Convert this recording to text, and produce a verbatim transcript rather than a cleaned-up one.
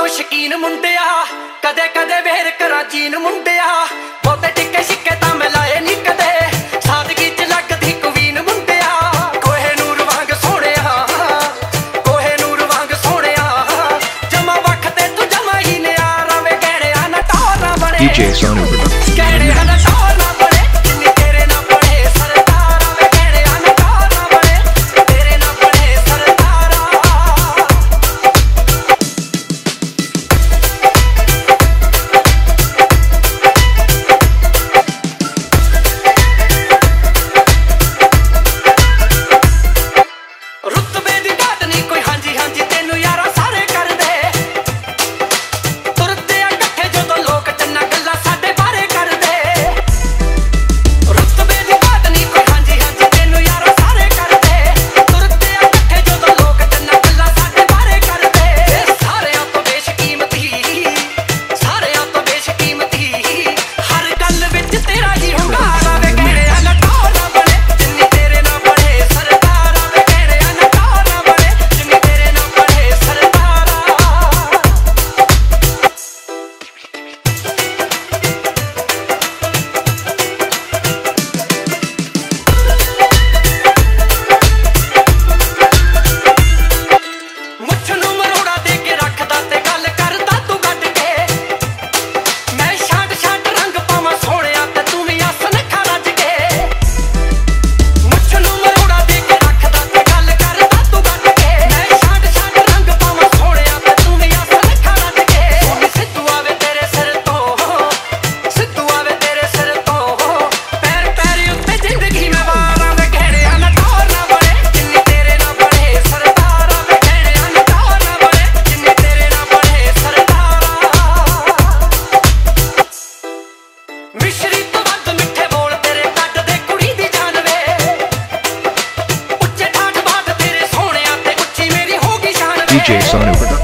ਤੋਂ ਸ਼ਕੀਨ ਮੁੰਡਿਆ ਕਦੇ ਕਦੇ ਵੇਰ ਕਰਾਂ ਜੀਨ ਮੁੰਡਿਆ ਬਹੁਤੇ ਟਿੱਕੇ ਛਿੱਕੇ ਤਾਂ ਮੈਂ ਲਾਏ ਨਹੀਂ ਕਦੇ ਸਾਦਗੀ ਚ ਲੱਗਦੀ ਕਵੀਨ ਮੁੰਡਿਆ ਕੋਹੇ ਨੂਰ ਵਾਂਗ ਸੋਹਣਿਆ ਕੋਹੇ ਨੂਰ ਵਾਂਗ ਸੋਹਣਿਆ ਜਮਾ ਵਖ ਤੇ ਤੂੰ ਜਮਾ ਹੀ ਨਿਆਰਾ ਵੇ ਕਹਿਣਿਆ ਨਾ ਟੋਰਾ ਬਣੇ D J Sonu ਕਹਿਣਿਆ ਨਾ ਟੋਰਾ ਬਣੇ ਜਿੰਨੀ ਤੇਰੇ ਨਾਲ ਬਣੇ ਸਰਦਾਰਾ ਵੇ ਕਹਿਣਿਆ ਨਾ ਟੋਰਾ ਬਣੇ ਤੇਰੇ ਨਾਲ ਬਣੇ ਸਰਦਾਰਾ ਰੁਤਬੇ ਦੀ ਘਾਟ ਨਹੀਂ ਕੋਈ ਹਾਂਜੀ ਹਾਂਜੀ ਤੈਨੂੰ ਯਾਰਾ ਸਾਰੇ ਕਰਦੇ ਤੁਰਦੇ ਆ ਇਕੱਠੇ ਜਦੋਂ ਲੋਕ ਚੰਨਾ ਗੱਲਾਂ ਸਾਡੇ ਬਾਰੇ ਕਰਦੇ ਰੁਤਬੇ ਦੀ ਘਾਟ ਨਹੀਂ ਕੋਈ ਹਾਂਜੀ ਹਾਂਜੀ ਤੈਨੂੰ ਯਾਰਾ ਸਾਰੇ ਕਰਦੇ ਤੁਰਦੇ ਆ ਇਕੱਠੇ ਜਦੋਂ ਲੋਕ ਚੰਨਾ ਗੱਲਾਂ ਸਾਡੇ ਬਾਰੇ ਕਰਦੇ ਸਾਰਿਆਂ ਤੋਂ ਬੇਸ਼ਕੀਮਤੀ ਸਾਰਿਆਂ ਤੋਂ ਬੇਸ਼ਕੀਮਤੀ ਹਰ ਗੱਲ ਵਿੱਚ ਤੇਰਾ ਹੀ ਹੁੰਗਾਰਾ ਵੇ ਕਹਿਣਿਆ ਨਾ ਟੋਰਾ ਬਣੇ ਜਿੰਨੀ ਤੇਰੇ ਨਾਲ ਬਣੇ ਸਰਦਾਰਾ ਵੇ ਕਹਿਣਿਆ ਨਾ ਟੋਰਾ ਬਣੇ ਜਿੰਨੀ ਤੇਰੇ ਨਾਲ ਬਣੇ ਸਰਦਾਰਾ ਮੁੱਛ ਨੂੰ ਮਰੋੜਾ ਦੇ ਕੇ ਰੱਖਦਾ ਤੇ ਗੱਲ ਕਰਦਾ ਤੂੰ ਗੱਡ ਕੇ ਮੈਂ ਛਾਂਟ ਛਾਂਟ ਰੰਗ ਪਾਵਾਂ ਸੋਹਣਿਆ ਤੇ ਤੂੰ ਵੀ ਆਸਨ ਖਾ ਰੱਜ ਕੇ ਮੁੱਛ ਨੂੰ ਮਰੋੜਾ ਦੇ ਕੇ ਰੱਖਦਾ ਤੇ ਗੱਲ ਕਰਦਾ ਤੂੰ ਗੱਡ ਕੇ ਮੈਂ ਛਾਂਟ ਛਾਂਟ ਰੰਗ ਪਾਵਾਂ ਸੋਹਣਿਆ ਤੇ ਤੂੰ ਵੀ ਆਸਨ ਖਾ ਰੱਜ ਕੇ ਸੋਨੀ ਸਿੱਧੂ ਆਵੇ ਤੇਰੇ ਸਿਰ ਤੋਂ ਸਿੱਧੂ ਆਵੇ ਤੇਰੇ ਸਿਰ ਤੋਂ ਪੈਰ ਪੈਰ ਉੱਤੇ ਜ਼ਿੰਦਗੀ ਮੈਂ ਵਾਰਾਂ ਵੇ ਕਹਿਣਿਆ ਨਾ ਟੋਰ ਨਾ ਬਣੇ ਜਿੰਨੀ ਤੇਰੇ ਨਾਲ ਬਣੇ ਸਰਦਾਰਾ ਵੇ ਕਹਿਣਿਆ ਨਾ ਟੋਰ ਨਾ ਬਣੇ ਜਿੰਨੀ ਤੇਰੇ ਨਾਲ ਬਣੇ ਸਰਦਾਰਾ ਮਿਸ਼ਰੀ ਤੋਂ ਵੱਧ ਮਿੱਠੇ ਬੋਲ ਤੇਰੇ ਕੱਢ ਦੇ ਕੁੜੀ ਦੀ ਜਾਨ ਵੇ ਉੱਚੇ ਠਾਠ ਬਾਤ ਤੇਰੇ ਸੋਹਣਿਆ ਤੇ ਉੱਚੀ ਮੇਰੀ ਹੋ ਗਈ ਸ਼ਾਨ ਵੇ D J Sonu